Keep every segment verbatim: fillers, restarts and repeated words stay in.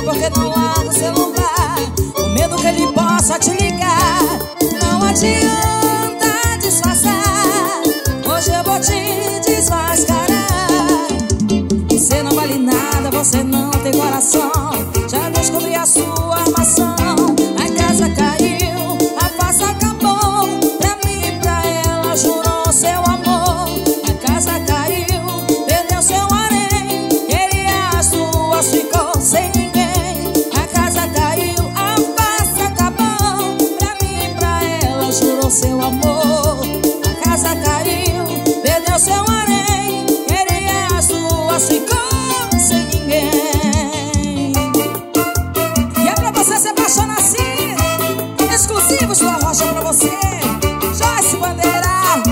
porque não larga o celular, com medo que ele possa te ligar. Não adianta disfarçar, hoje eu vou te desmascarar. Você não vale nada, você não tem coração, já descobri a sua armação. A casa caiu, a farsa acabou, pra mim e pra ela jurou seu amor. A casa caiu, perdeu seu harém, queria as duas, ficou sem ninguém. A casa caiu, a farsa acabou, pra mim e pra ela jurou seu amor. A casa caiu, perdeu seu harém, queria as duas, ficou sem ninguém. E é pra você se apaixonar assim, exclusivo Sua Rocha pra você, Joyce Bandeira.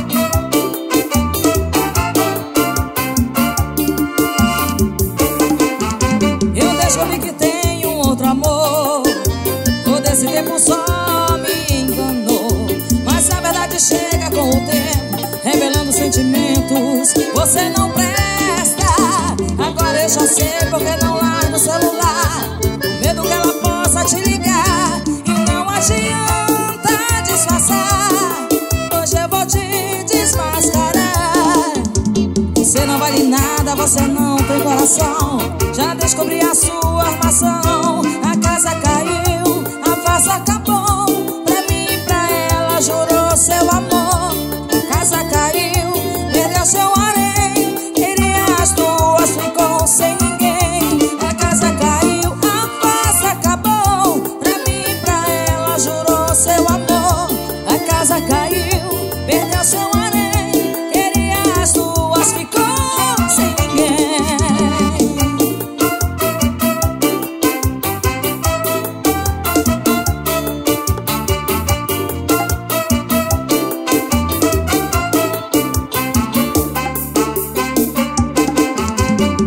Eu descobri que tenho um outro amor, todo esse tempo só me enganou. Mas a verdade chega com o tempo, revelando sentimentos. Você não presta, agora eu já sei porque não larga o celular, com medo que ela possa te ligar. E não adianta disfarçar, hoje eu vou te desmascarar. Você não vale nada, você não tem coração, já descobri a sua armação. A casa caiu, a farsa acabou, pra mim e pra ela jurou seu amor. A casa caiu, perdeu seu harém, queria as duas, ficou sem ninguém. A casa caiu, a farsa acabou, pra mim e pra ela jurou seu amor. A casa caiu,